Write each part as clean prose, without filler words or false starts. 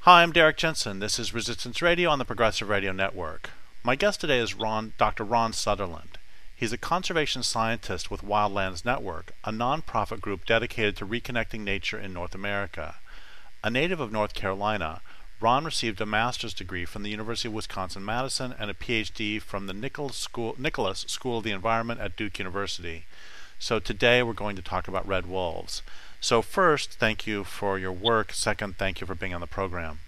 Hi, I'm Derek Jensen. This is Resistance Radio on the Progressive Radio Network. My guest today is Dr. Ron Sutherland. He's a conservation scientist with Wildlands Network, a nonprofit group dedicated to reconnecting nature in North America. A native of North Carolina, Ron received a master's degree from the University of Wisconsin-Madison and a PhD from the Nicholas School of the Environment at Duke University. So today we're going to talk about red wolves. So first, thank you for your work. Second, thank you for being on the program.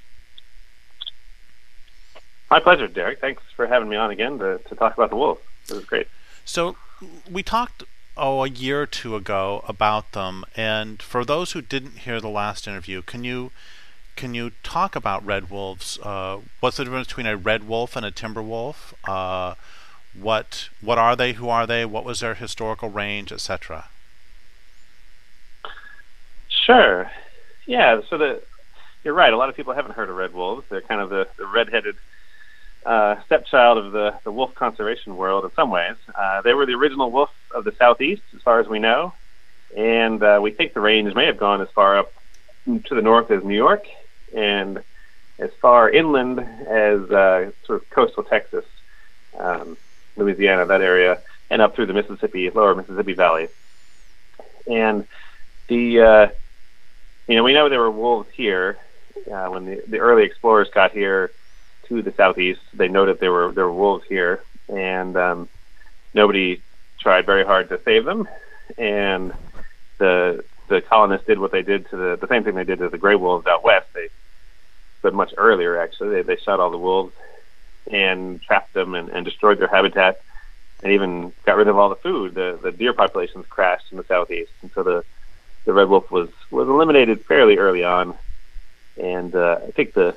My pleasure, Derek. Thanks for having me on again to talk about the wolf. It was great. So we talked a year or two ago about them, and for those who didn't hear the last interview, can you talk about red wolves? What's the difference between a red wolf and a timber wolf? What are they? Who are they? What was their historical range, etc.? Sure. Yeah. So you're right. A lot of people haven't heard of red wolves. They're kind of the red-headed stepchild of the wolf conservation world in some ways. They were the original wolf of the Southeast, as far as we know, and we think the range may have gone as far up to the north as New York and as far inland as sort of coastal Texas, Louisiana, that area, and up through the lower Mississippi Valley. And we know there were wolves here when the early explorers got here to the southeast. They noted there were wolves here, and nobody tried very hard to save them. And the colonists did what they did to the same thing they did to the gray wolves out west. But much earlier, actually, they shot all the wolves and trapped them and destroyed their habitat, and even got rid of all the food. The deer populations crashed in the southeast, and so the red wolf was eliminated fairly early on. And I think the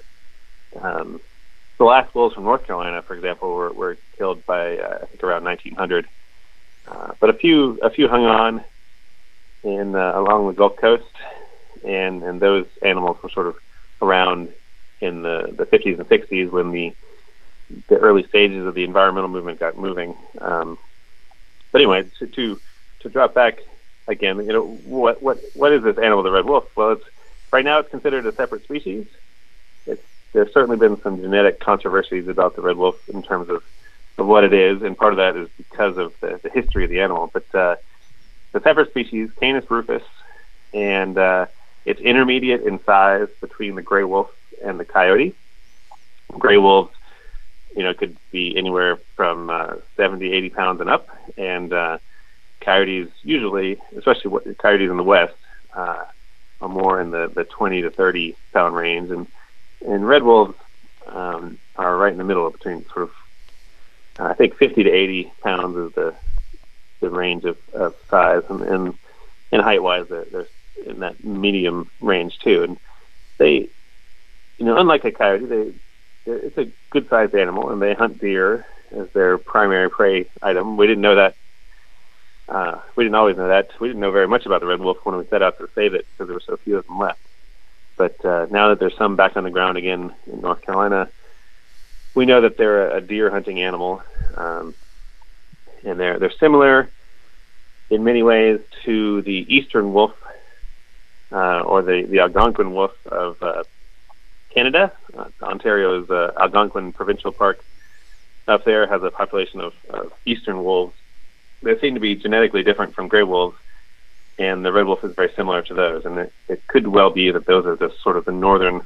last wolves from North Carolina, for example, were killed by I think around 1900. But a few hung on along the Gulf Coast, and those animals were sort of around in the 50s and 60s when the early stages of the environmental movement got moving. But anyway, to drop back again, what is this animal, the red wolf? Well, right now it's considered a separate species. There's certainly been some genetic controversies about the red wolf in terms of what it is, and part of that is because of the history of the animal. But the separate species, Canis rufus, and it's intermediate in size between the gray wolf and the coyote. Gray wolves, could be anywhere from 70, 80 pounds and up, and coyotes usually, especially coyotes in the west, are more in the 20 to 30 pound range, and red wolves are right in the middle, between sort of I think 50 to 80 pounds is the range of size, and height wise they're in that medium range too. And they, unlike a coyote, it's a good sized animal, and they hunt deer as their primary prey item. We didn't know that. We didn't always know that. We didn't know very much about the red wolf when we set out to save it because there were so few of them left. But now that there's some back on the ground again in North Carolina, we know that they're a deer hunting animal, and they're similar in many ways to the eastern wolf or the Algonquin wolf of Canada. Ontario's Algonquin Provincial Park up there has a population of eastern wolves. They seem to be genetically different from gray wolves, and the red wolf is very similar to those. And it could well be that those are just sort of the northern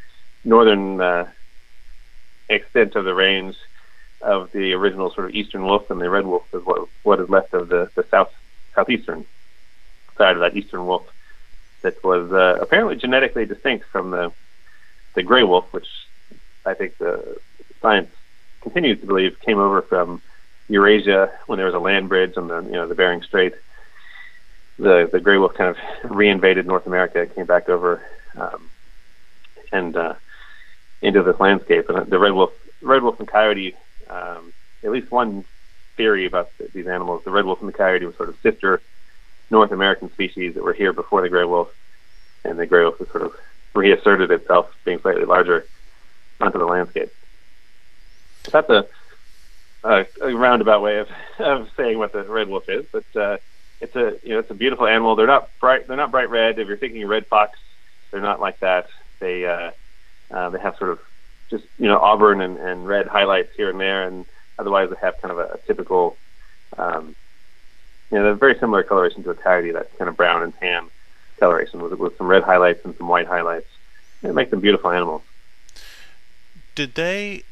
extent of the range of the original sort of eastern wolf, and the red wolf is what is left of the southeastern side of that eastern wolf that was apparently genetically distinct from the gray wolf, which I think the science continues to believe came over from Eurasia when there was a land bridge on the Bering Strait. The gray wolf kind of reinvaded North America, came back over and into this landscape. And the red wolf and coyote, at least one theory about these animals, the red wolf and the coyote were sort of sister North American species that were here before the gray wolf, and the gray wolf has sort of reasserted itself, being slightly larger, onto the landscape. That's a roundabout way of saying what the red wolf is, but it's a beautiful animal. They're not bright red. If you're thinking red fox, they're not like that. They They have sort of just auburn and red highlights here and there, and otherwise they have kind of a typical, they're very similar coloration to a coyote, that kind of brown and tan coloration with some red highlights and some white highlights. It makes them beautiful animals. Did they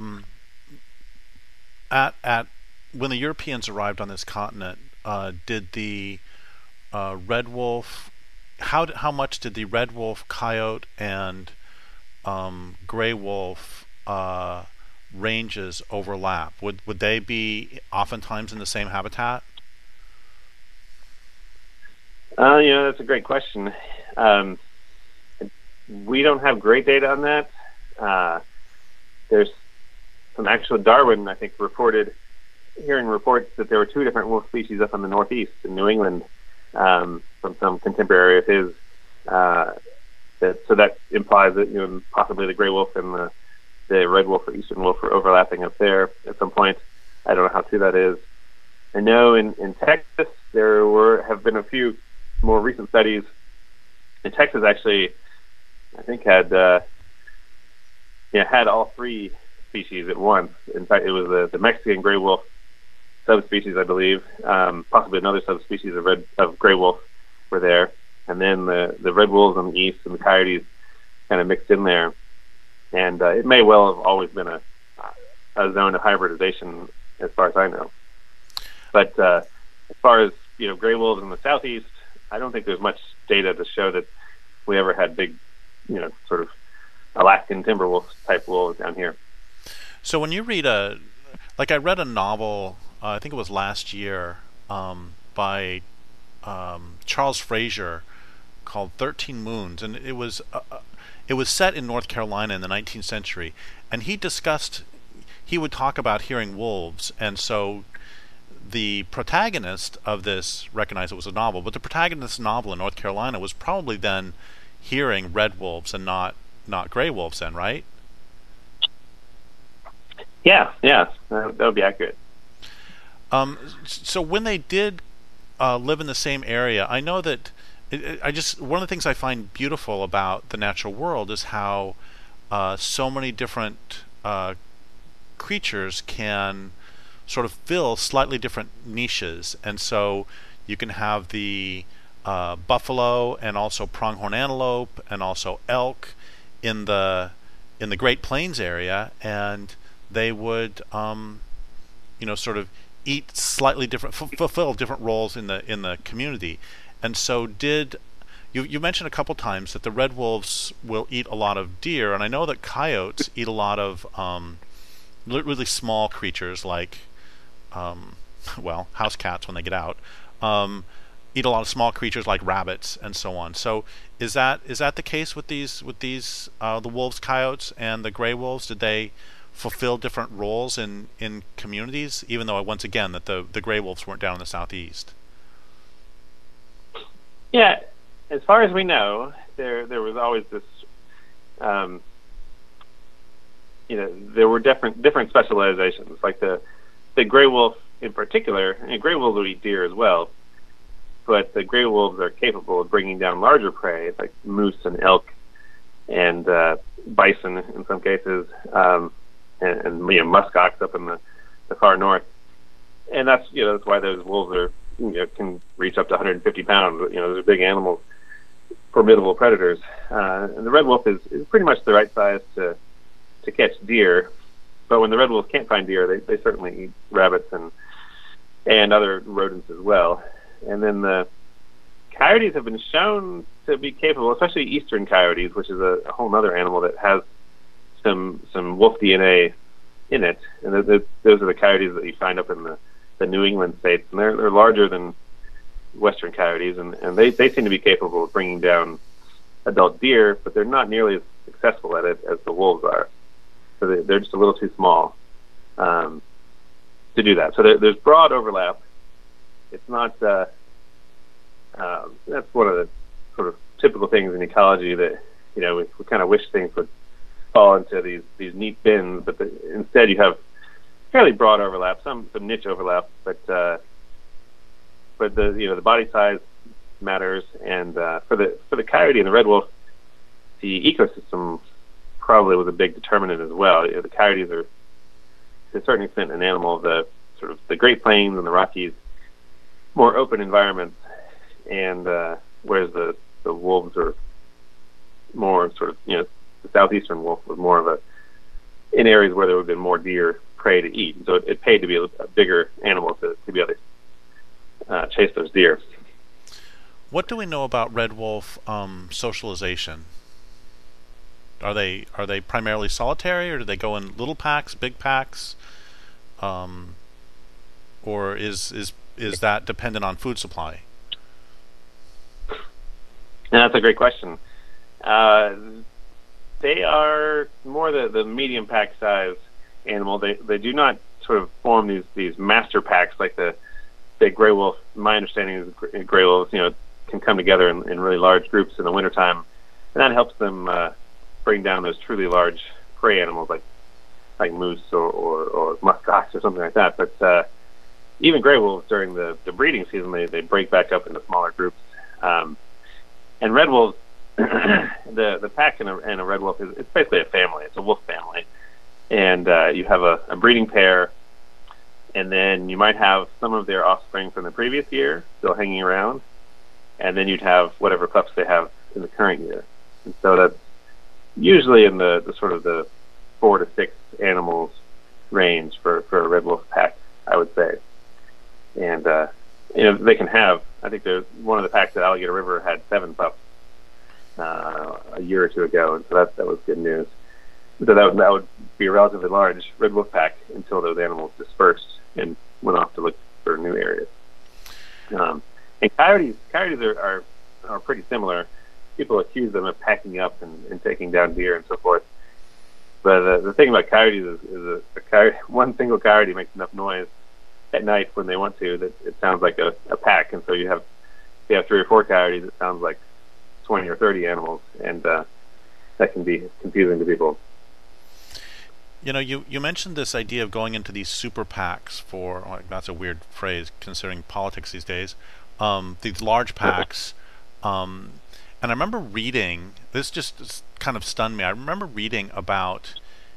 at when the Europeans arrived on this continent, did the red wolf, how much did the red wolf, coyote, and gray wolf ranges overlap? Would they be oftentimes in the same habitat? That's a great question. We don't have great data on that. There's some actual Darwin, I think, hearing reports that there were two different wolf species up in the Northeast in New England from some contemporary of his. So that implies that possibly the gray wolf and the red wolf or eastern wolf are overlapping up there at some point. I don't know how true that is. I know in Texas there have been a few more recent studies. In Texas, actually, I think had all three species at once. In fact, it was the Mexican gray wolf subspecies, I believe, possibly another subspecies of gray wolf were there, and then the red wolves on the east and the coyotes kind of mixed in there. And it may well have always been a zone of hybridization, as far as I know. But as far as gray wolves in the southeast, I don't think there's much data to show that we ever had big, sort of Alaskan timber wolf type wolves down here. So when you read I read a novel, I think it was last year, by Charles Frazier called 13 Moons, and it was set in North Carolina in the 19th century, and he would talk about hearing wolves, and so the protagonist of this recognized it was a novel, but the protagonist's novel in North Carolina was probably then hearing red wolves and not gray wolves then, right? Yeah, that would be accurate. So when they did live in the same area, I know that one of the things I find beautiful about the natural world is how so many different creatures can sort of fill slightly different niches, and so you can have the buffalo and also pronghorn antelope and also elk in the Great Plains area, and they would sort of eat slightly different, fulfill different roles in the community. And so you mentioned a couple times that the red wolves will eat a lot of deer, and I know that coyotes eat a lot of really small creatures like house cats when they get out, eat a lot of small creatures like rabbits and so on. So is that the case with these the wolves, coyotes, and the gray wolves? Did they fulfill different roles in communities, even though once again that the gray wolves weren't down in the southeast? Yeah, as far as we know, there was always this. There were different specializations. Like the gray wolf in particular, and gray wolves would eat deer as well, but the gray wolves are capable of bringing down larger prey, like moose and elk, and bison in some cases, and muskox up in the far north. And that's why those wolves are can reach up to 150 pounds. Those are big animals, formidable predators. And the red wolf is pretty much the right size to catch deer. But when the red wolves can't find deer, they certainly eat rabbits and other rodents as well. And then the coyotes have been shown to be capable, especially eastern coyotes, which is a whole other animal that has some wolf DNA in it. And those are the coyotes that you find up in the New England states, and they're larger than western coyotes, and they seem to be capable of bringing down adult deer, but they're not nearly as successful at it as the wolves are. So they're just a little too small to do that. So there's broad overlap. It's not. That's one of the sort of typical things in ecology that we kind of wish things would fall into these neat bins, but instead you have fairly broad overlap, some niche overlap, but the body size matters, and for the coyote and the red wolf, the ecosystem probably was a big determinant as well. The coyotes are, to a certain extent, an animal of the sort of the Great Plains and the Rockies, more open environments, and whereas the wolves are more sort of, the southeastern wolf was more of in areas where there would have been more deer prey to eat. So it paid to be a bigger animal to be able to chase those deer. What do we know about red wolf socialization? Are they primarily solitary, or do they go in little packs, big packs, or is that dependent on food supply? That's a great question. They are more the medium pack size animal. They do not sort of form these master packs like the big gray wolf. My understanding is gray wolves, can come together in really large groups in the wintertime, and that helps them bring down those truly large prey animals like moose or muskox or something like that. But even gray wolves during the breeding season, they break back up into smaller groups. And red wolves, the pack in a red wolf it's basically a family. It's a wolf family, and you have a breeding pair, and then you might have some of their offspring from the previous year still hanging around, and then you'd have whatever pups they have in the current year. And so that's usually in the sort of the 4 to 6 animals range for a red wolf pack, I would say. And they can have. I think there's one of the packs at Alligator River had 7 pups a year or two ago, and so that was good news. So that would be a relatively large red wolf pack until those animals dispersed and went off to look for new areas. And coyotes are pretty similar. People accuse them of packing up and taking down deer and so forth. But the thing about coyotes is one single coyote makes enough noise at night when they want to that it sounds like a pack, and so you have 3 or 4 coyotes, it sounds like 20 or 30 animals, and that can be confusing to people. You mentioned this idea of going into these super PACs that's a weird phrase considering politics these days, these large PACs, and I remember reading, this just kind of stunned me, I remember reading about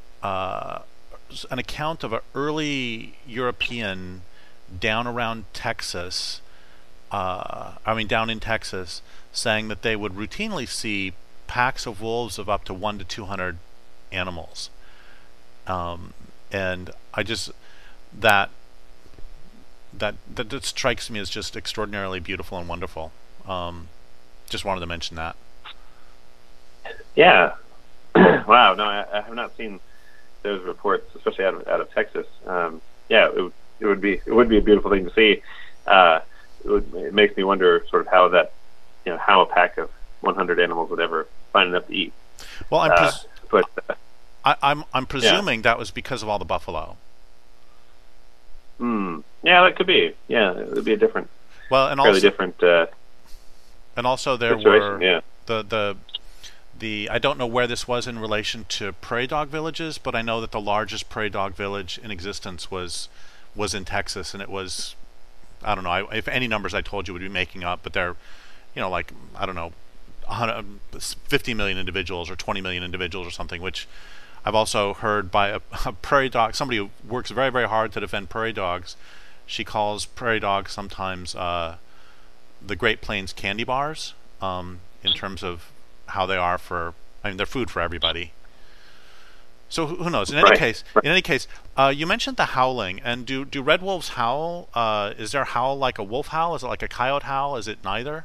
an account of an early European down around Texas, down in Texas, saying that they would routinely see packs of wolves of up to 100 to 200 animals. And I just that strikes me as just extraordinarily beautiful and wonderful. Just wanted to mention that. Yeah. Wow. No, I have not seen those reports, especially out of Texas. It would be a beautiful thing to see. It makes me wonder sort of how a pack of 100 animals would ever find enough to eat. Well, I'm presuming that was because of all the buffalo. Yeah, that could be. Yeah, it would be a different. Well, and fairly also different. And also there situation, were the I don't know where this was in relation to prairie dog villages, but I know that the largest prairie dog village in existence was in Texas, and it was, I don't know, if any numbers I told you would be making up, but they're, like, I don't know, 50 million individuals or 20 million individuals or something, which I've also heard by a prairie dog, somebody who works very, very hard to defend prairie dogs. She calls prairie dogs sometimes the Great Plains candy bars, in terms of how they are they're food for everybody. So who knows? In any case, you mentioned the howling, and do red wolves howl? Is their howl like a wolf howl? Is it like a coyote howl? Is it neither?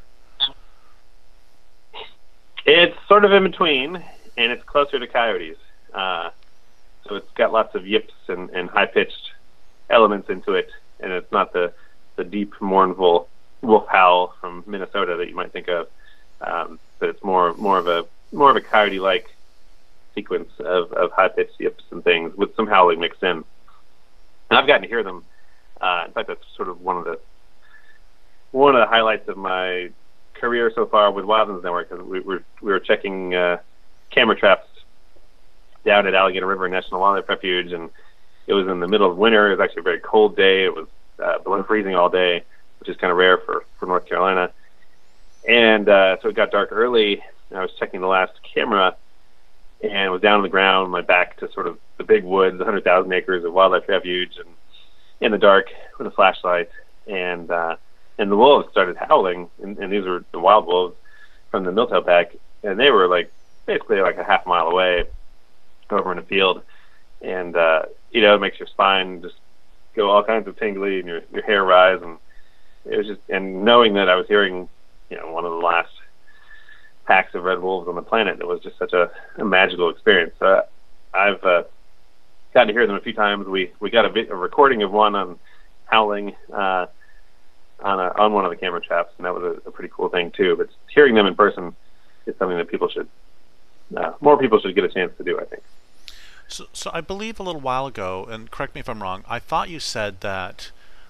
It's sort of in between, and it's closer to coyotes. So it's got lots of yips and high-pitched elements into it, and it's not the deep, mournful wolf howl from Minnesota that you might think of. But it's more of a coyote-like sequence of high-pitched yips and things with some howling mixed in. And I've gotten to hear them. In fact, that's sort of one of the highlights of my career so far with Wildlands Network, because we were checking camera traps down at Alligator River National Wildlife Refuge, and it was in the middle of winter. It was actually a very cold day. It was below freezing all day, which is kind of rare for North Carolina. And so it got dark early, and I was checking the last camera, and was down on the ground, my back to sort of the big woods, 100,000 acres of wildlife refuge, and in the dark with a flashlight, and the wolves started howling, and these were the wild wolves from the Milltail pack, and they were like basically like a half mile away over in a field, and it makes your spine just go all kinds of tingly and your hair rise, and it was just, and knowing that I was hearing one of the last packs of red wolves on the planet, it was just such a magical experience. I've gotten to hear them a few times. We got a recording of one on howling on one of the camera traps, and that was a pretty cool thing too. But hearing them in person is something that more people should get a chance to do, I think. So I believe a little while ago, and correct me if I'm wrong, I thought you said that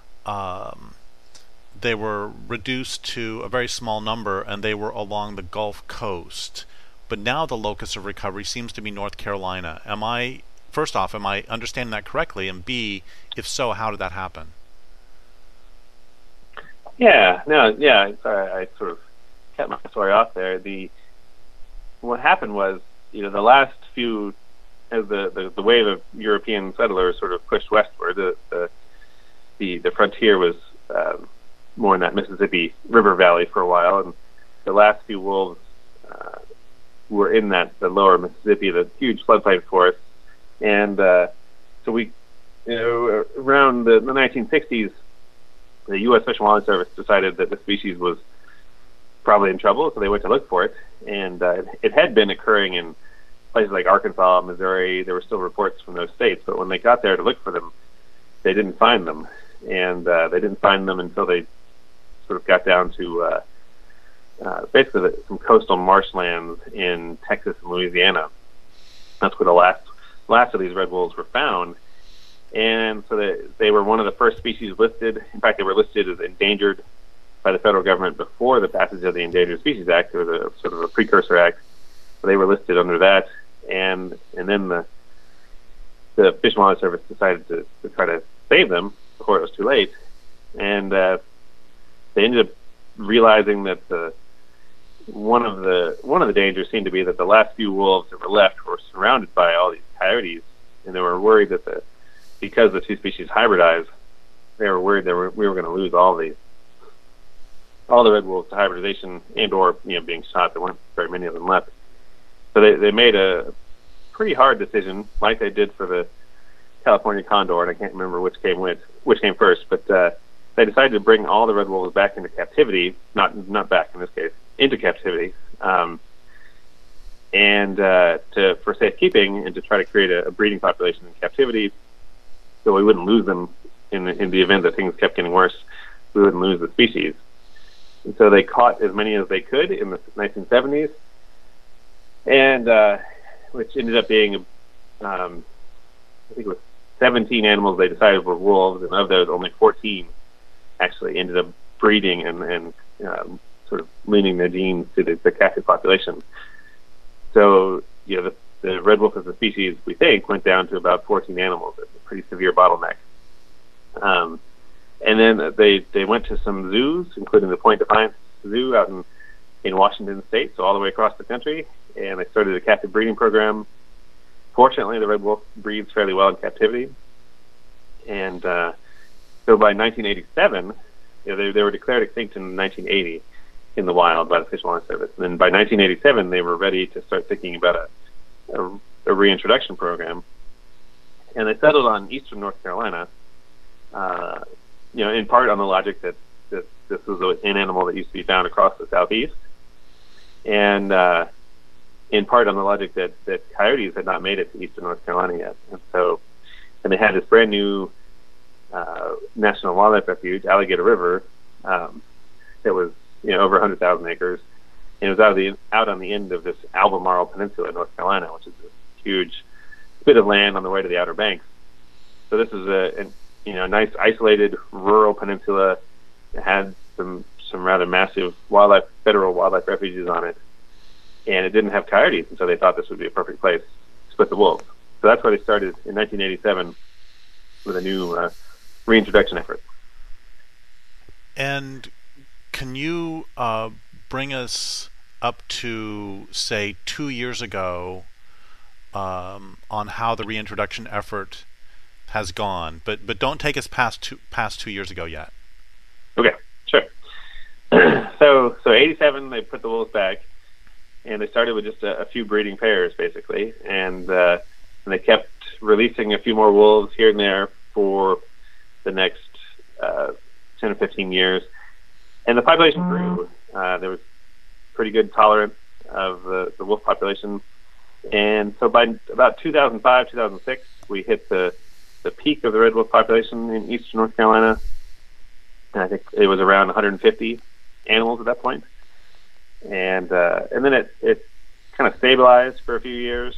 they were reduced to a very small number and they were along the Gulf Coast. But now the locus of recovery seems to be North Carolina. First off, am I understanding that correctly? And B, if so, how did that happen? Yeah, sorry, I sort of kept my story off there. What happened was, the last few, as the wave of European settlers sort of pushed westward, the frontier was more in that Mississippi River Valley for a while, and the last few wolves were in the lower Mississippi, the huge floodplain forests, and so we, around the 1960s, the U.S. Fish and Wildlife Service decided that the species was probably in trouble, so they went to look for it, and it had been occurring in places like Arkansas, Missouri. There were still reports from those states, but when they got there to look for them, they didn't find them, and they didn't find them until they sort of got down to basically some coastal marshlands in Texas and Louisiana. That's where the last of these red wolves were found, and so they were one of the first species listed. In fact, they were listed as endangered by the federal government before the passage of the Endangered Species Act. There was a sort of a precursor act, so they were listed under that, and then the Fish and Wildlife Service decided to try to save them before it was too late, and they ended up realizing that one of the dangers seemed to be that the last few wolves that were left were surrounded by all these coyotes, and they were worried that because the two species hybridized, they were worried that we were going to lose all the red wolves to hybridization and/or being shot. There weren't very many of them left, so they made a pretty hard decision, like they did for the California condor, and I can't remember which came first, but they decided to bring all the red wolves back into captivity, not back in this case, into captivity, and for safekeeping and to try to create a breeding population in captivity, so we wouldn't lose them in the event that things kept getting worse. We wouldn't lose the species, and so they caught as many as they could in the 1970s, and which ended up being, I think it was 17 animals they decided were wolves, and of those, only 14 actually ended up breeding and sort of leaning their genes to the captive population. So, the red wolf as a species, we think, went down to about 14 animals. It's a pretty severe bottleneck. And then they went to some zoos, including the Point Defiance Zoo out in Washington State, so all the way across the country, and they started a captive breeding program. Fortunately, the red wolf breeds fairly well in captivity, and so by 1987, they were declared extinct in 1980 in the wild by the Fish and Wildlife Service. And then by 1987, they were ready to start thinking about a reintroduction program, and they settled on eastern North Carolina. In part on the logic that this was an animal that used to be found across the southeast, and in part on the logic that coyotes had not made it to eastern North Carolina yet, and they had this brand new National Wildlife Refuge, Alligator River, that was over 100,000 acres, and it was out on the end of this Albemarle Peninsula in North Carolina, which is a huge bit of land on the way to the Outer Banks. So this is a nice isolated rural peninsula that had some rather massive federal wildlife refuges on it, and it didn't have coyotes, and so they thought this would be a perfect place to split the wolves. So that's why they started in 1987 with a new reintroduction effort. And can you bring us up to, say, 2 years ago, on how the reintroduction effort has gone, but don't take us past 2 years ago yet. Okay, sure. So 87 they put the wolves back, and they started with just a few breeding pairs basically, and they kept releasing a few more wolves here and there for the next 10 or 15 years, and the population grew. There was pretty good tolerance of the wolf population, and so by about 2005, 2006, we hit the peak of the red wolf population in eastern North Carolina, and I think it was around 150 animals at that point, and then it kind of stabilized for a few years.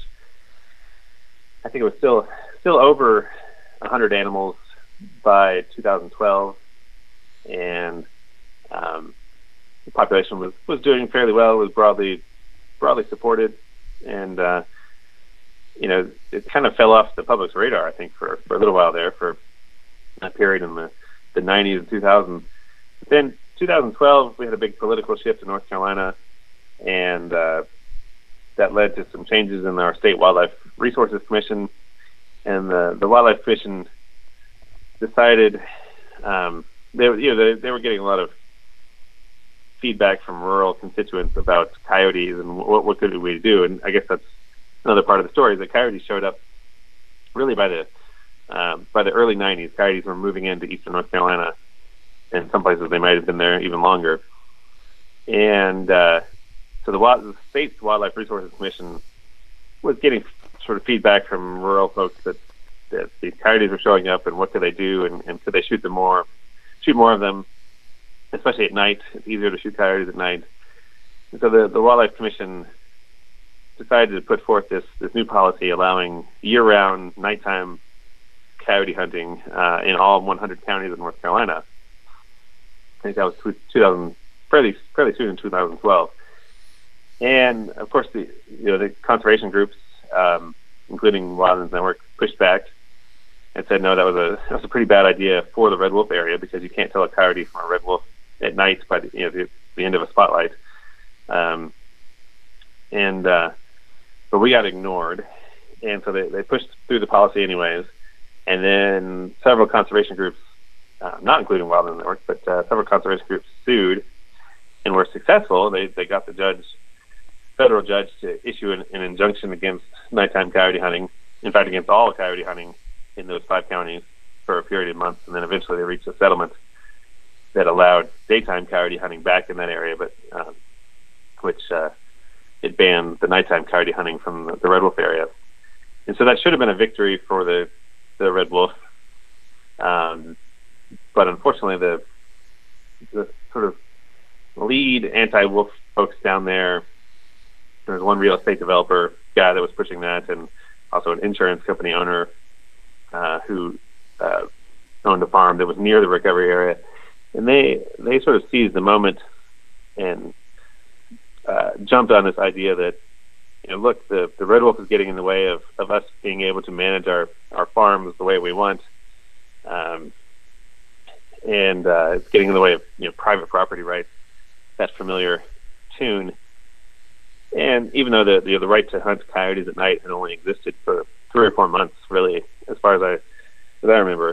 I think it was still over 100 animals by 2012, and the population was doing fairly well. It was broadly supported, and it kind of fell off the public's radar, I think, for a little while there, for that period in the 90s and 2000s. But then 2012, we had a big political shift in North Carolina, and that led to some changes in our State Wildlife Resources Commission, and the Wildlife Commission decided they were getting a lot of feedback from rural constituents about coyotes and what could we do, and I guess that's another part of the story, is that coyotes showed up really by the early 90s. Coyotes were moving into eastern North Carolina, and some places they might have been there even longer. And so the state's Wildlife Resources Commission was getting sort of feedback from rural folks that these coyotes were showing up, and what could they do, and could they shoot more of them, especially at night. It's easier to shoot coyotes at night. And so the Wildlife Commission decided to put forth this new policy allowing year-round nighttime coyote hunting in all 100 counties of North Carolina. I think that was fairly soon in 2012. And of course, the conservation groups, including Wildlands Network, pushed back and said no, that was a pretty bad idea for the red wolf area, because you can't tell a coyote from a red wolf at night by the end of a spotlight. But we got ignored, and so they pushed through the policy anyways. And then several conservation groups, not including Wildlands Network, but several conservation groups sued and were successful. They got the federal judge to issue an injunction against nighttime coyote hunting, in fact against all coyote hunting in those 5 counties for a period of months, and then eventually they reached a settlement that allowed daytime coyote hunting back in that area, but which it banned the nighttime coyote hunting from the red wolf area. And so that should have been a victory for the red wolf, but unfortunately the sort of lead anti-wolf folks down there was one real estate developer guy that was pushing that, and also an insurance company owner who owned a farm that was near the recovery area. And they sort of seized the moment and jumped on this idea that, look, the red wolf is getting in the way of us being able to manage our farms the way we want, and it's getting in the way of private property rights, that familiar tune. And even though the right to hunt coyotes at night had only existed for 3 or 4 months, really, as far as I remember,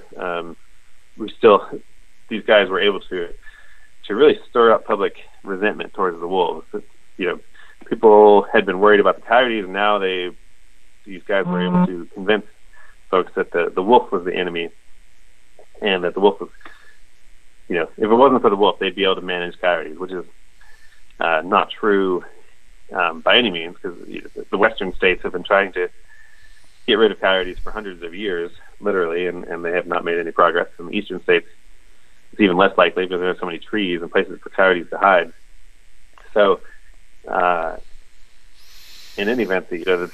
these guys were able to really stir up public resentment towards the wolves. People had been worried about the coyotes, and now these guys were able to convince folks that the wolf was the enemy, and that the wolf was, if it wasn't for the wolf, they'd be able to manage coyotes, which is not true by any means, because the western states have been trying to get rid of coyotes for hundreds of years, literally, and they have not made any progress. In the eastern states, it's even less likely because there are so many trees and places for coyotes to hide. So, in any event, the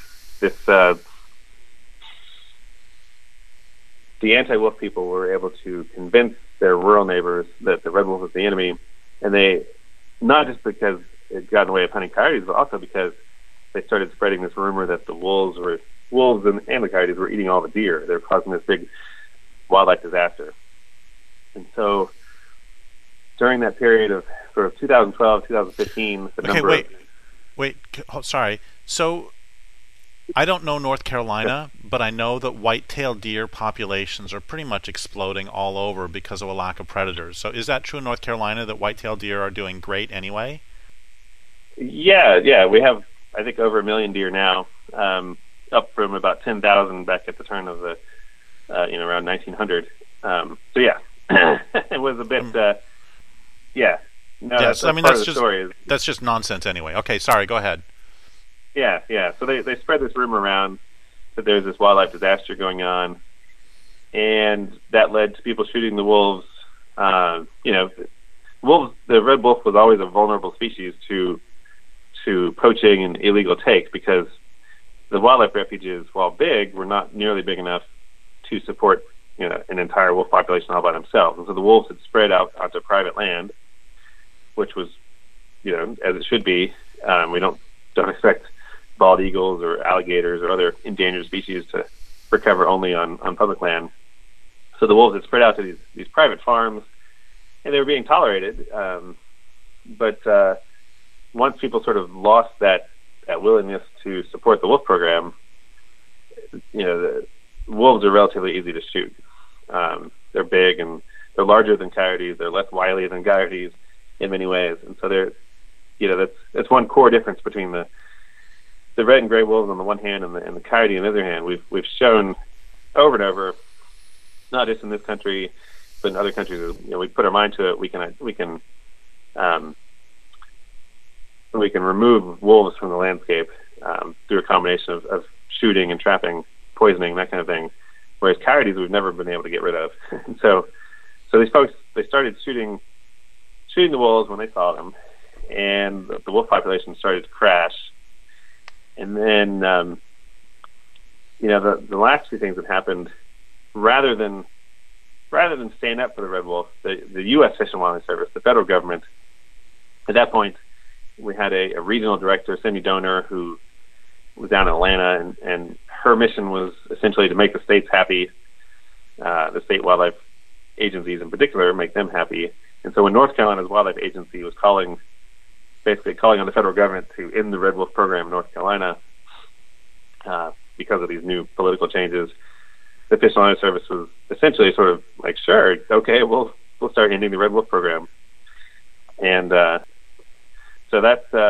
anti-wolf people were able to convince their rural neighbors that the red wolf was the enemy, and they, not just because it got in the way of hunting coyotes, but also because they started spreading this rumor that the wolves and the coyotes were eating all the deer. They were causing this big wildlife disaster. And so during that period of sort of 2012, 2015, sorry. So I don't know North Carolina, but I know that white-tailed deer populations are pretty much exploding all over because of a lack of predators. So is that true in North Carolina that white-tailed deer are doing great anyway? Yeah. We have, I think, over 1 million deer now, up from about 10,000 back at the turn of the, around 1900. So yeah, it was a bit, yeah. No, Yes, I mean story that's just nonsense anyway. Okay, sorry, go ahead. Yeah. So they spread this rumor around that there's this wildlife disaster going on, and that led to people shooting the wolves. Wolves. The red wolf was always a vulnerable species to poaching and illegal take because the wildlife refuges, while big, were not nearly big enough to support an entire wolf population all by themselves. And so the wolves had spread out onto private land, which was, as it should be. We don't expect bald eagles or alligators or other endangered species to recover only on public land. So the wolves had spread out to these private farms, and they were being tolerated. But once people sort of lost that willingness to support the wolf program, the wolves are relatively easy to shoot. They're big and they're larger than coyotes. They're less wily than coyotes in many ways, and so they're, that's one core difference between the red and gray wolves on the one hand and the coyote on the other hand. We've shown over and over, not just in this country, but in other countries. We put our mind to it. We can remove wolves from the landscape through a combination of shooting and trapping, poisoning, that kind of thing. Whereas coyotes, we've never been able to get rid of. And so these folks, they started shooting the wolves when they saw them, and the wolf population started to crash. And then, the last few things that happened, rather than stand up for the red wolf, the U.S. Fish and Wildlife Service, the federal government, at that point, we had a regional director, Cindy Donor, who was down in Atlanta, and her mission was essentially to make the states happy, the state wildlife agencies in particular, make them happy. And so when North Carolina's wildlife agency was basically calling on the federal government to end the red wolf program in North Carolina because of these new political changes, the Fish and Wildlife Service was essentially sort of like, sure, okay, we'll start ending the red wolf program. And so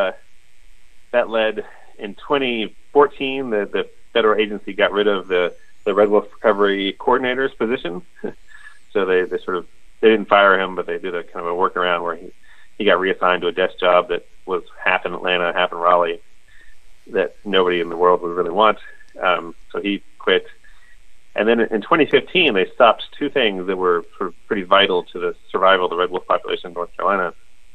that led in 2014, the federal agency got rid of the red wolf recovery coordinator's position. So they didn't fire him, but they did a kind of a workaround where he got reassigned to a desk job that was half in Atlanta, half in Raleigh, that nobody in the world would really want. So he quit. And then in 2015, they stopped two things that were sort of pretty vital to the survival of the red wolf population in North Carolina.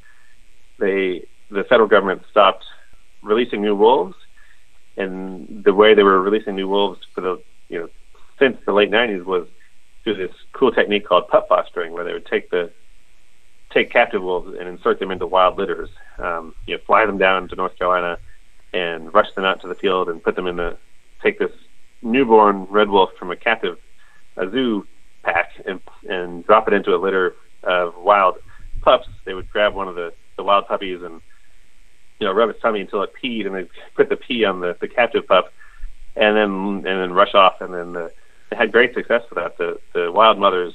The federal government stopped releasing new wolves, and the way they were releasing new wolves since the late 90s was through this cool technique called pup fostering, where they would take captive wolves and insert them into wild litters. Fly them down to North Carolina and rush them out to the field and put them take this newborn red wolf from a zoo pack and drop it into a litter of wild pups. They would grab one of the wild puppies and rub its tummy until it peed, and they'd put the pee on the captive pup, and then rush off. And then they had great success with that. The wild mothers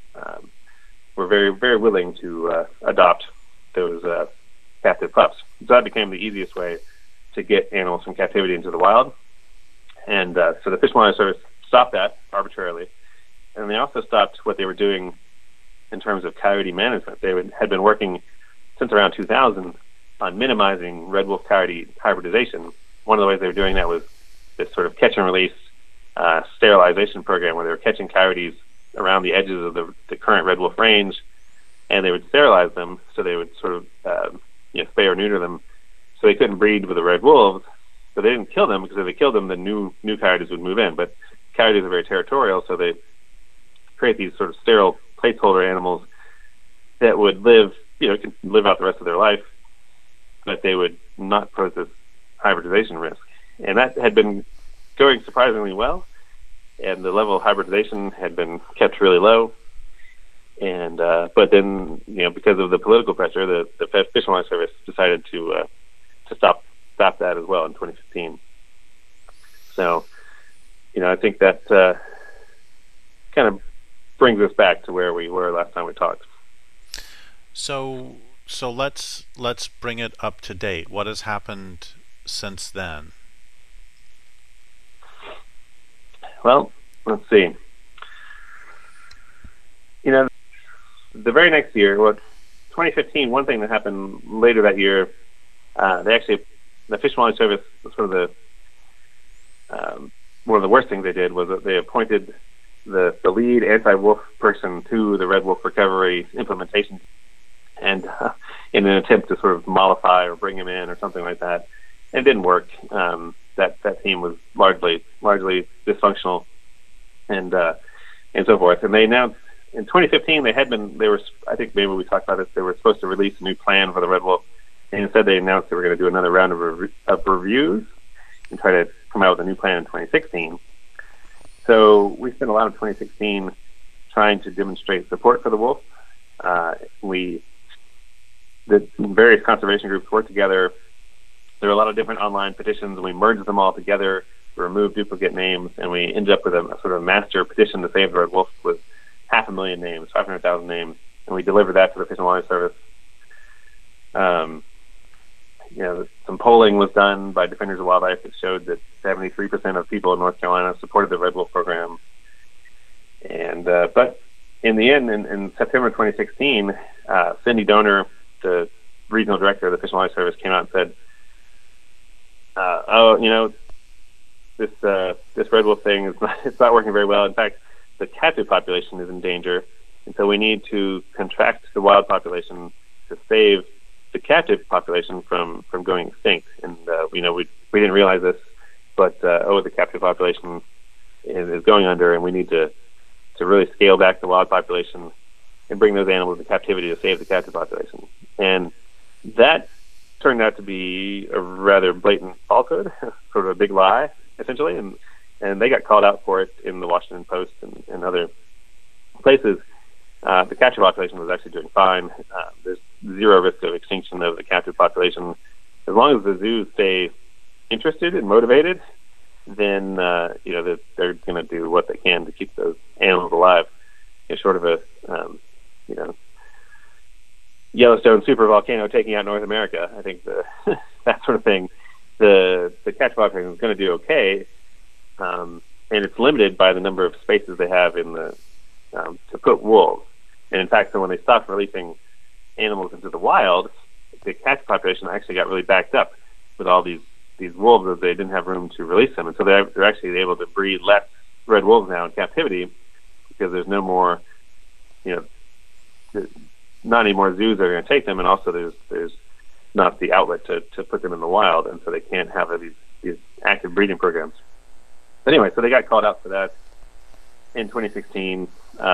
were very, very willing to adopt those captive pups. So that became the easiest way to get animals from captivity into the wild. And so the Fish and Wildlife Service stopped that arbitrarily. And they also stopped what they were doing in terms of coyote management. They had been working since around 2000 on minimizing red wolf coyote hybridization. One of the ways they were doing that was this sort of catch and release sterilization program where they were catching coyotes around the edges of the current red wolf range, and they would sterilize them. So they would sort of spay or neuter them so they couldn't breed with the red wolves. But they didn't kill them, because if they killed them, the new coyotes would move in. But coyotes are very territorial, so they create these sort of sterile placeholder animals that would live out the rest of their life, but they would not pose this hybridization risk. And that had been going surprisingly well, and the level of hybridization had been kept really low. And but then, because of the political pressure, the Fish and Wildlife Service decided to stop that as well in 2015. So, I think that kind of brings us back to where we were last time we talked. So let's bring it up to date. What has happened since then? Well, let's see. The very next year, 2015, one thing that happened later that year, the Fish and Wildlife Service, sort of one of the worst things they did was that they appointed the lead anti-wolf person to the Red Wolf Recovery implementation, and in an attempt to sort of mollify or bring him in or something like that. It didn't work. That team was largely dysfunctional, and so forth. And they announced in 2015 I think maybe we talked about this. They were supposed to release a new plan for the red wolf, and instead they announced they were going to do another round of reviews and try to come out with a new plan in 2016. So we spent a lot of 2016 trying to demonstrate support for the wolf. The various conservation groups worked together. There were a lot of different online petitions, and we merged them all together, removed duplicate names, and we ended up with a sort of master petition to save the red wolf with 500,000 names, 500,000 names, and we delivered that to the Fish and Wildlife Service. Some polling was done by Defenders of Wildlife that showed that 73% of people in North Carolina supported the Red Wolf program. And but in the end, in September 2016, Cindy Donor, the regional director of the Fish and Wildlife Service, came out and said, this red wolf thing it's not working very well. In fact, the captive population is in danger, and so we need to contract the wild population to save the captive population from going extinct. And we didn't realize this, but the captive population is going under, and we need to really scale back the wild population and bring those animals into captivity to save the captive population. And that turned out to be a rather blatant falsehood, sort of a big lie, essentially, and they got called out for it in the Washington Post and other places. The captive population was actually doing fine. There's zero risk of extinction of the captive population. As long as the zoos stay interested and motivated, then they're going to do what they can to keep those animals alive. Short of a Yellowstone super volcano taking out North America, I think that sort of thing, the captive population is going to do okay, and it's limited by the number of spaces they have in the to put wolves. And in fact, so when they stopped releasing animals into the wild, the captive population actually got really backed up with all these wolves, as they didn't have room to release them. And so they're actually able to breed less red wolves now in captivity because there's no more, not any more zoos that are going to take them, and also there's not the outlet to put them in the wild, and so they can't have these active breeding programs. But anyway, so they got called out for that in 2016.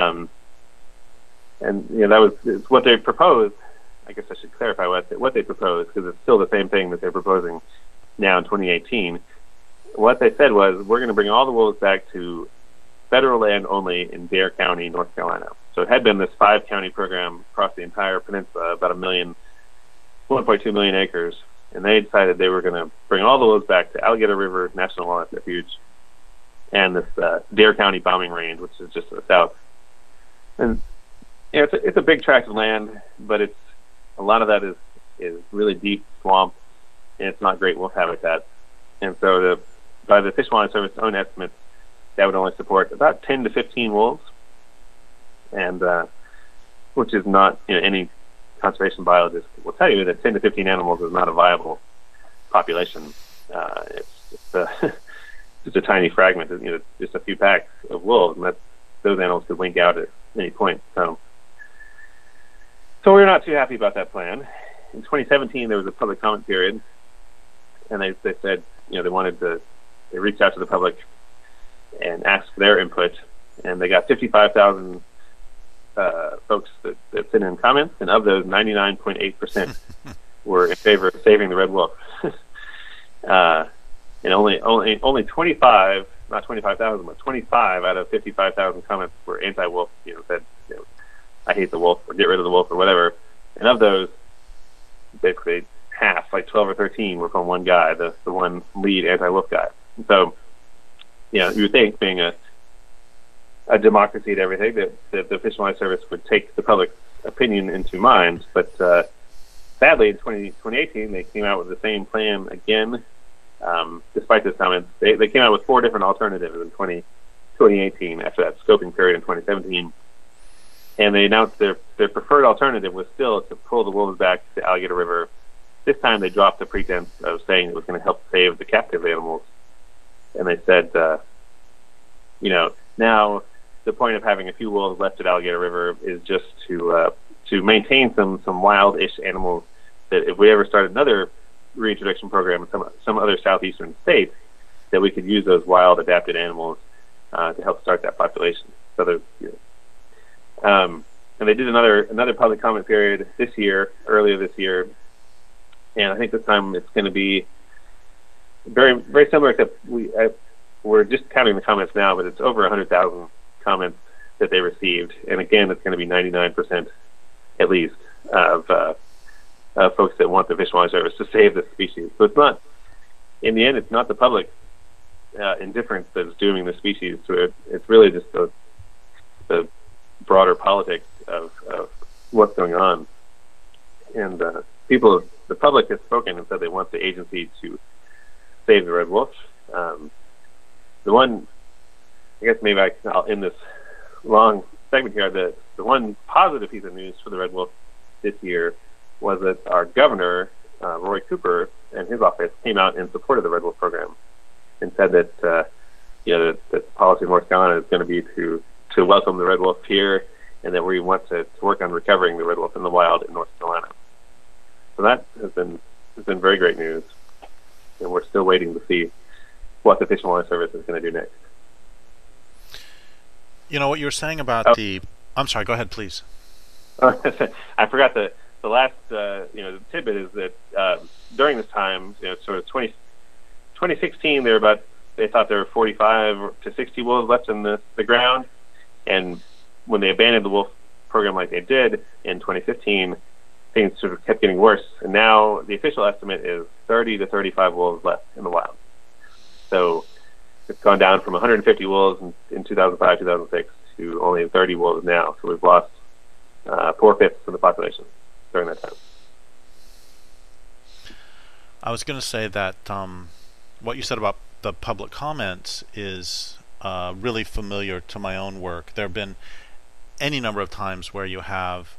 And that was what they proposed. I guess I should clarify what they proposed, because it's still the same thing that they're proposing now in 2018. What they said was, we're going to bring all the wolves back to federal land only in Dare County, North Carolina. So it had been this 5-county program across the entire peninsula, about 1.2 million acres, and they decided they were going to bring all the wolves back to Alligator River National Wildlife Refuge and this Dare County bombing range, which is just to the south. And it's a big tract of land, but a lot of that is really deep swamp, and it's not great wolf habitat. And so by the Fish and Wildlife Service's own estimates, that would only support about 10 to 15 wolves, and which is not, any conservation biologist will tell you that 10 to 15 animals is not a viable population. It's just a tiny fragment, just a few packs of wolves, and those animals could wink out at any point. So we were not too happy about that plan. In 2017, there was a public comment period, and they said, they reached out to the public and asked for their input, and they got 55,000 folks that sent in comments, and of those, 99.8% were in favor of saving the red wolf. And only 25, not 25,000, but 25 out of 55,000 comments were anti-wolf. Said, I hate the wolf, or get rid of the wolf, or whatever. And of those, basically half, like 12 or 13, were from one guy, the one lead anti-wolf guy. And so you would think, being a democracy and everything, that the Fish and Wildlife Service would take the public opinion into mind. But sadly, in 2018, they came out with the same plan again. Despite those comments, they came out with 4 different alternatives in 2018 after that scoping period in 2017. And they announced their preferred alternative was still to pull the wolves back to Alligator River. This time they dropped the pretense of saying it was going to help save the captive animals. And they said, now the point of having a few wolves left at Alligator River is just to maintain some wild-ish animals, that if we ever start another reintroduction program in some other southeastern state, that we could use those wild adapted animals to help start that population. So there's, and they did another public comment period earlier this year, and I think this time it's going to be very, very similar, except we're just counting the comments now, but it's over 100,000 comments that they received, and again, it's going to be 99% at least of folks that want the Fish and Wildlife Service to save the species. So it's not, in the end, it's not the public indifference that's dooming the species to it. It's really just the broader politics of what's going on. And the public has spoken and said they want the agency to save the red wolf. The one, I guess maybe I'll end this long segment here. The one positive piece of news for the red wolf this year was that our governor, Roy Cooper, and his office came out in support of the red wolf program and said that that the policy in North Carolina is going to be to welcome the red wolf here, and that we want to work on recovering the red wolf in the wild in North Carolina. So that has been very great news, and we're still waiting to see what the Fish and Wildlife Service is going to do next. What you were saying about I'm sorry, go ahead, please. I forgot the last the tidbit is that during this time, sort of 2016, they thought there were 45 to 60 wolves left in the ground, and when they abandoned the wolf program like they did in 2015, things sort of kept getting worse, and now the official estimate is 30 to 35 wolves left in the wild. So it's gone down from 150 wolves in 2005, 2006 to only 30 wolves now. So we've lost 4/5 of the population during that time. I was going to say that what you said about the public comments is really familiar to my own work. There have been any number of times where you have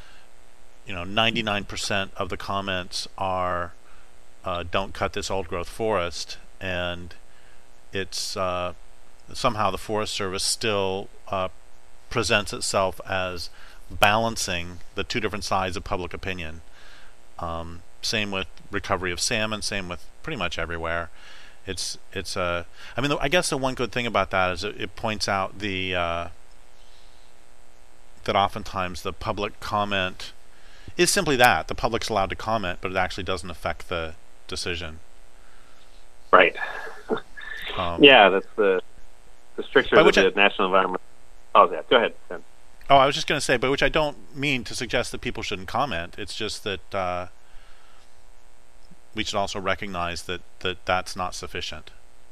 99% of the comments are don't cut this old growth forest, and it's somehow the Forest Service still presents itself as balancing the two different sides of public opinion. Same with recovery of salmon, same with pretty much everywhere. I guess the one good thing about that is it points out that oftentimes the public comment is simply that the public's allowed to comment, but it actually doesn't affect the decision. Right. Yeah, that's the strictures of the National Environment. Oh, yeah. Go ahead, Ben. Oh, I was just going to say, but which I don't mean to suggest that people shouldn't comment. It's just that we should also recognize that that's not sufficient.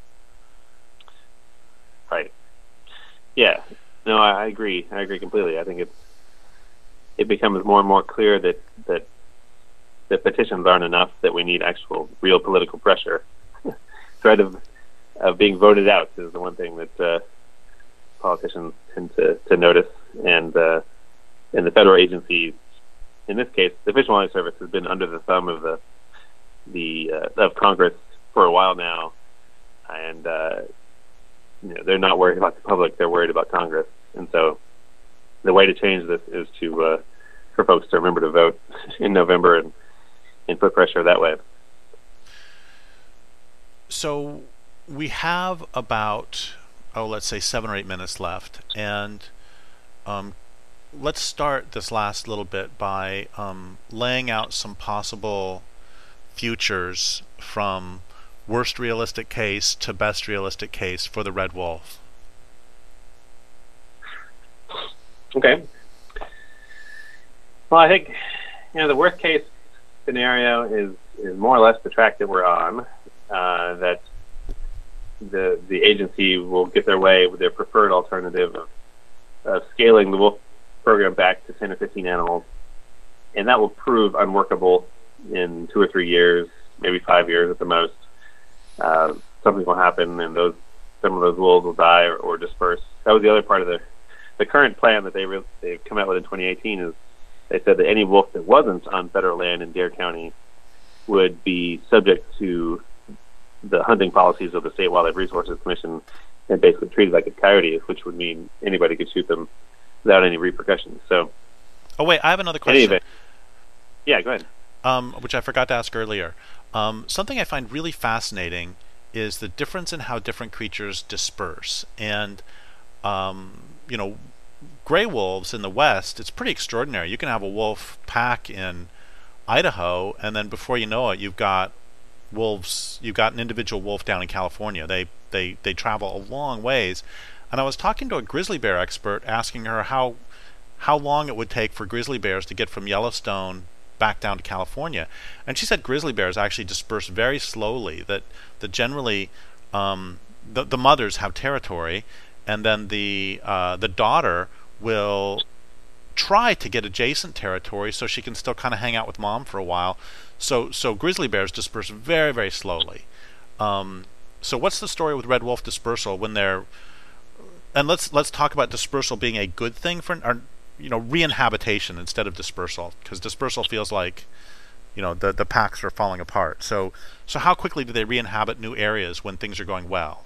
Right. Yeah. No, I agree. I agree completely. I think it becomes more and more clear that petitions aren't enough, that we need actual real political pressure. Threat of being voted out is the one thing that politicians tend to notice, and the federal agencies, in this case, the Fish and Wildlife Service, has been under the thumb of of Congress for a while now, and they're not worried about the public; they're worried about Congress. And so, the way to change this is for folks to remember to vote in November and put pressure that way. So we have about, let's say 7 or 8 minutes left, and let's start this last little bit by laying out some possible futures from worst realistic case to best realistic case for the red wolf. Okay. Well, I think the worst case scenario is more or less the track that we're on. That the agency will get their way with their preferred alternative of scaling the wolf program back to 10 or 15 animals, and that will prove unworkable in 2 or 3 years, maybe 5 years at the most. Something will happen, and some of those wolves will die or disperse. That was the other part of the current plan that they've come out with in 2018. Is they said that any wolf that wasn't on federal land in Dare County would be subject to the hunting policies of the State Wildlife Resources Commission and basically treated like a coyote, which would mean anybody could shoot them without any repercussions. So, oh wait, I have another question. Yeah, go ahead. Which I forgot to ask earlier. Something I find really fascinating is the difference in how different creatures disperse. And gray wolves in the West, it's pretty extraordinary. You can have a wolf pack in Idaho, and then before you know it, you've got wolves. You've got an individual wolf down in California. They travel a long ways. And I was talking to a grizzly bear expert, asking her how long it would take for grizzly bears to get from Yellowstone back down to California, and she said grizzly bears actually disperse very slowly. That generally the mothers have territory, and then the daughter will try to get adjacent territory so she can still kind of hang out with mom for a while. So grizzly bears disperse very, very slowly. So what's the story with red wolf dispersal when they're? And let's talk about dispersal being a good thing for re-inhabitation instead of dispersal, because dispersal feels like the packs are falling apart. So how quickly do they re-inhabit new areas when things are going well?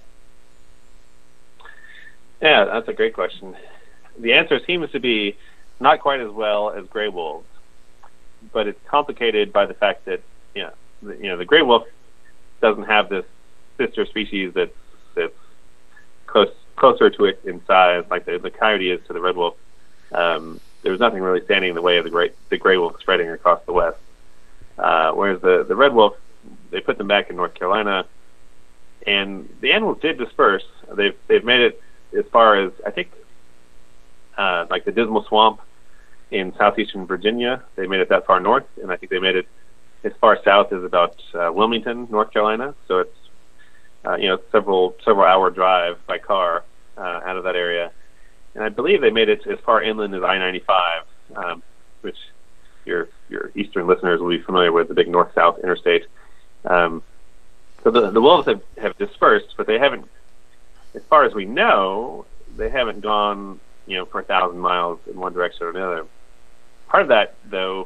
Yeah, that's a great question. The answer seems to be not quite as well as gray wolves, but it's complicated by the fact that the gray wolf doesn't have this sister species that's closer to it in size, like the coyote is to the red wolf. There's nothing really standing in the way of the gray wolf spreading across the West. Whereas the red wolf, they put them back in North Carolina, and the animals did disperse. They've made it as far as, I think, like the Dismal Swamp in southeastern Virginia. They made it that far north, and I think they made it as far south as about Wilmington, North Carolina. So it's several hour drive by car out of that area. And I believe they made it as far inland as I-95, which your eastern listeners will be familiar with, the big north-south interstate. So the wolves have dispersed, but they haven't, as far as we know, they haven't gone for 1,000 miles in one direction or another. Part of that, though,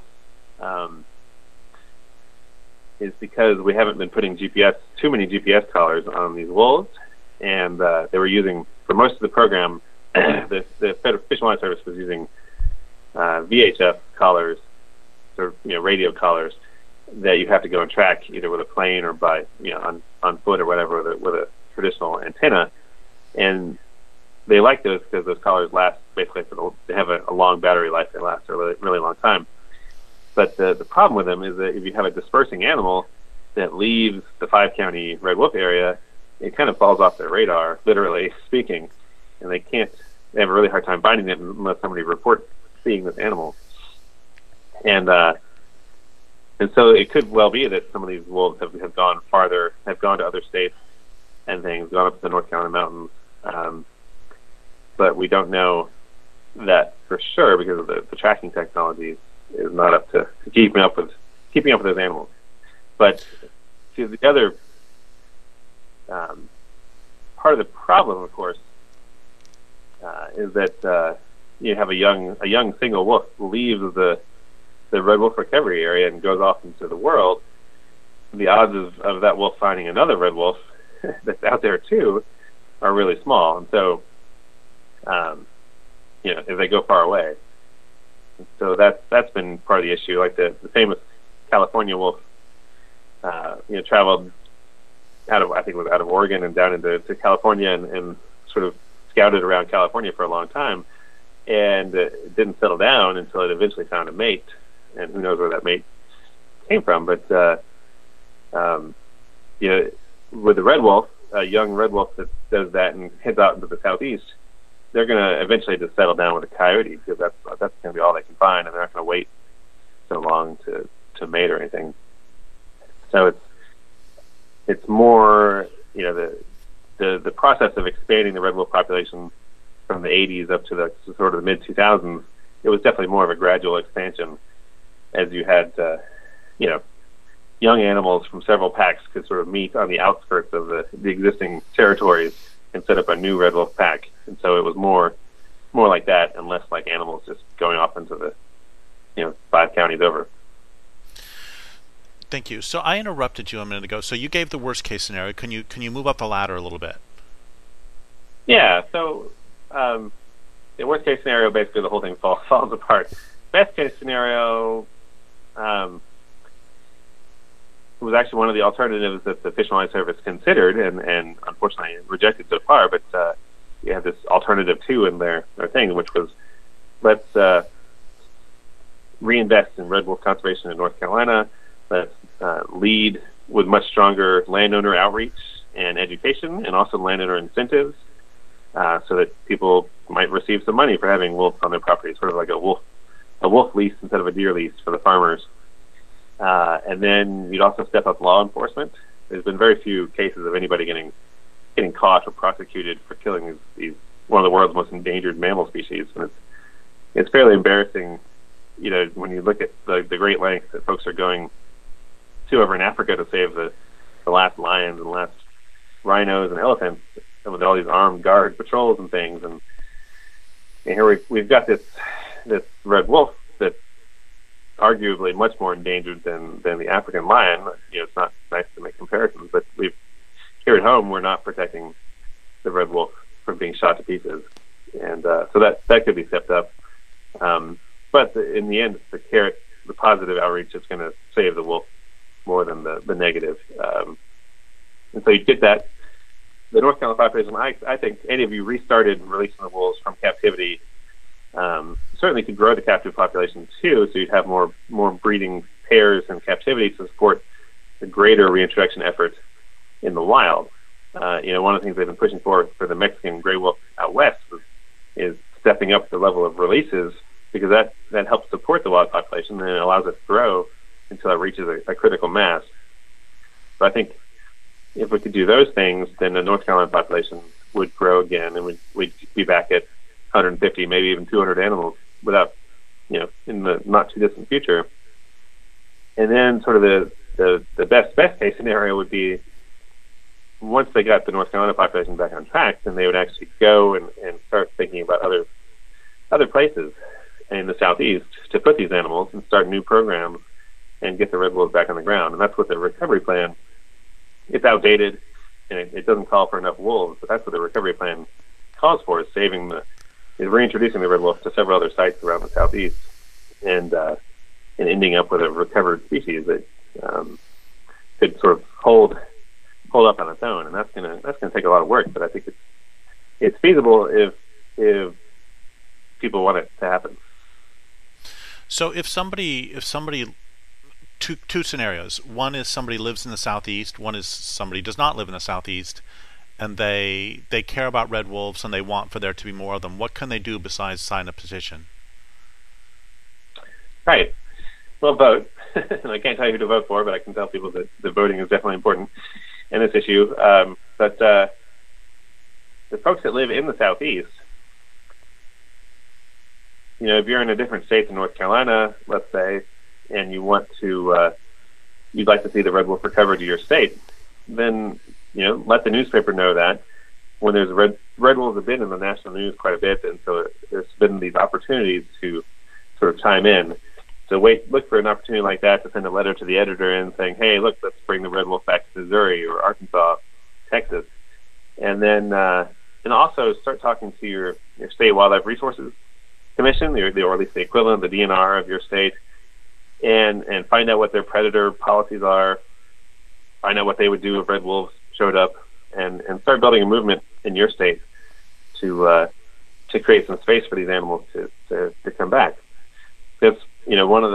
is because we haven't been putting too many GPS collars on these wolves, and they were using, for most of the program, the Federal Fish and Wildlife Service was using VHF collars, or radio collars that you have to go and track either with a plane or by on foot or whatever with a traditional antenna, and they like those because those collars last basically they have a long battery life. They last a really, really long time. But the problem with them is that if you have a dispersing animal that leaves the 5-county red wolf area, it kind of falls off their radar, literally speaking, and they have a really hard time finding it unless somebody reports seeing this animal. And so it could well be that some of these wolves have gone farther, have gone to other states and things, gone up to the North Carolina mountains. But we don't know that for sure because of the tracking technology is not up to keeping up with those animals. But to the other part of the problem, of course, is that you have a young single wolf leaves the red wolf recovery area and goes off into the world. The odds of that wolf finding another red wolf that's out there too are really small, and so if they go far away. So that's been part of the issue. Like the famous California wolf, traveled out of Oregon and down into California and sort of scouted around California for a long time, and didn't settle down until it eventually found a mate. And who knows where that mate came from? But with the red wolf, a young red wolf that does that and heads out into the southeast, they're going to eventually just settle down with a coyote because that's going to be all they can find, and they're not going to wait so long to mate or anything. So it's more, the process of expanding the red wolf population from the 80s up to the sort of the mid 2000s, it was definitely more of a gradual expansion, as you had young animals from several packs could sort of meet on the outskirts of the existing territories and set up a new red wolf pack. And so it was more like that and less like animals just going off into the 5 counties over. Thank you. So I interrupted you a minute ago. So you gave the worst case scenario. Can you move up the ladder a little bit? Yeah. So the worst case scenario, basically the whole thing falls apart. Best case scenario was actually one of the alternatives that the Fish and Wildlife Service considered and unfortunately rejected so far. But you have this alternative 2 in their thing, which was let's reinvest in red wolf conservation in North Carolina. Let's lead with much stronger landowner outreach and education, and also landowner incentives, so that people might receive some money for having wolves on their property, sort of like a wolf lease instead of a deer lease for the farmers. And then you'd also step up law enforcement. There's been very few cases of anybody getting caught or prosecuted for killing these one of the world's most endangered mammal species. And it's fairly embarrassing, when you look at the great lengths that folks are going to over in Africa to save the last lions and the last rhinos and elephants, and with all these armed guard patrols and things. And here we've got this red wolf that's arguably much more endangered than the African lion. It's not nice to make comparisons, but here at home we're not protecting the red wolf from being shot to pieces, and so that could be stepped up. But in the end, it's the positive outreach that's going to save the wolf more than the negative. And so you get that. The North Carolina population, I think any of you restarted releasing the wolves from captivity, certainly could grow the captive population too, so you'd have more breeding pairs in captivity to support the greater reintroduction effort in the wild. One of the things they've been pushing for the Mexican gray wolf out west is stepping up the level of releases, because that helps support the wild population and it allows it to grow until it reaches a critical mass. So I think if we could do those things, then the North Carolina population would grow again, and we'd be back at 150, maybe even 200 animals without, in the not too distant future. And then sort of the best case scenario would be, once they got the North Carolina population back on track, then they would actually go and start thinking about other places in the southeast to put these animals and start new programs and get the red wolves back on the ground. And that's what the recovery plan, it's outdated and it doesn't call for enough wolves, but that's what the recovery plan calls for, is reintroducing the red wolf to several other sites around the southeast and ending up with a recovered species that could sort of hold up on its own. And that's gonna take a lot of work, but I think it's feasible if people want it to happen. So if somebody two scenarios. One is somebody lives in the southeast. One is somebody does not live in the southeast, and they care about red wolves and they want for there to be more of them. What can they do besides sign a petition? Right. Well, vote. And I can't tell you who to vote for, but I can tell people that the voting is definitely important in this issue. But the folks that live in the southeast, if you're in a different state than North Carolina, let's say, and you want to, you'd like to see the red wolf recovered to your state, then let the newspaper know that. When there's red wolves have been in the national news quite a bit, and so there's been these opportunities to sort of chime in. So look for an opportunity like that to send a letter to the editor and saying, hey, look, let's bring the red wolf back to Missouri or Arkansas, Texas, and then and also start talking to your state wildlife resources commission, or at least the equivalent, the DNR of your state, and find out what their predator policies are, find out what they would do if red wolves showed up, and start building a movement in your state to create some space for these animals to come back. Because one of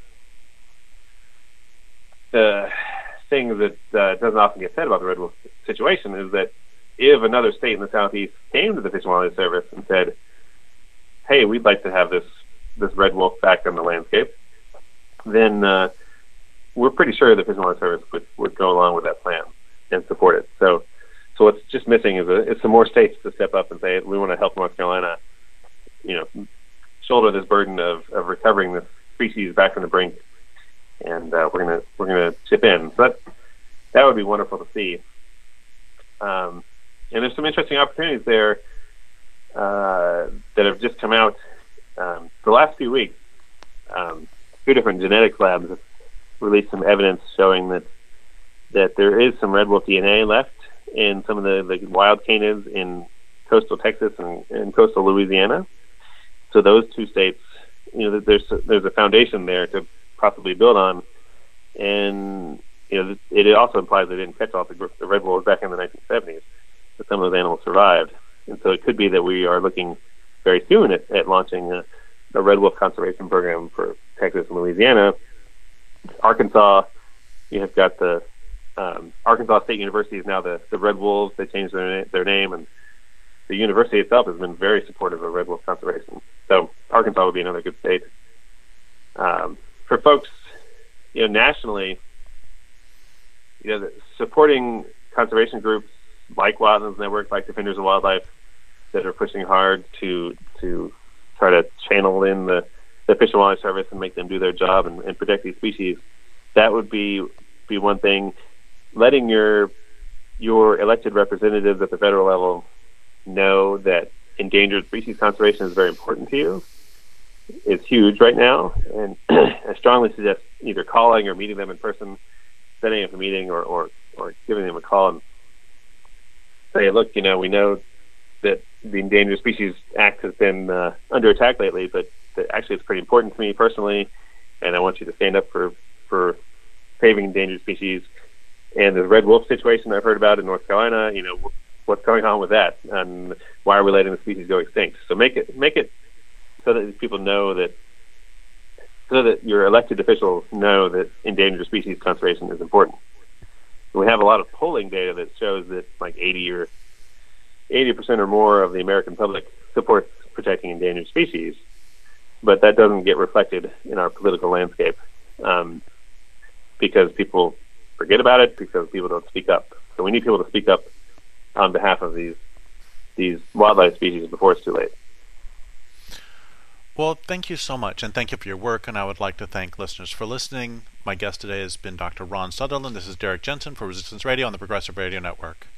the things that doesn't often get said about the red wolf situation is that if another state in the southeast came to the Fish and Wildlife Service and said, hey, we'd like to have this red wolf back on the landscape, then we're pretty sure the Fish and Wildlife Service would go along with that plan and support it. So So what's just missing is some more states to step up and say, we want to help North Carolina, shoulder this burden of recovering this species back from the brink, and we're gonna chip in. So that would be wonderful to see. And there's some interesting opportunities there that have just come out the last few weeks. 2 different genetics labs have released some evidence showing that there is some red wolf DNA left in some of the wild canids in coastal Texas and coastal Louisiana. So those 2 states, there's a foundation there to possibly build on, and it also implies they didn't catch all the red wolves back in the 1970s, but some of those animals survived, and so it could be that we are looking very soon at launching a red wolf conservation program for Texas and Louisiana. Arkansas, you have got the Arkansas State University is now the Red Wolves. They changed their name, and the university itself has been very supportive of red wolf conservation. So Arkansas would be another good state. For folks, nationally, supporting conservation groups like Wildlands Network, like Defenders of Wildlife, that are pushing hard to try to channel in the Fish and Wildlife Service and make them do their job and protect these species. That would be one thing. Letting your elected representatives at the federal level know that endangered species conservation is very important to you is huge right now, and I strongly suggest either calling or meeting them in person, setting up a meeting, or giving them a call and say, look, we know that the Endangered Species Act has been under attack lately, but actually it's pretty important to me personally, and I want you to stand up for saving endangered species. And the red wolf situation I've heard about in North Carolina, what's going on with that, and why are we letting the species go extinct? So make it so that people know so that your elected officials know that endangered species conservation is important. We have a lot of polling data that shows that like 80% or more of the American public supports protecting endangered species, but that doesn't get reflected in our political landscape because people forget about it, because people don't speak up. So we need people to speak up on behalf of these wildlife species before it's too late. Well, thank you so much, and thank you for your work, and I would like to thank listeners for listening. My guest today has been Dr. Ron Sutherland. This is Derek Jensen for Resistance Radio on the Progressive Radio Network.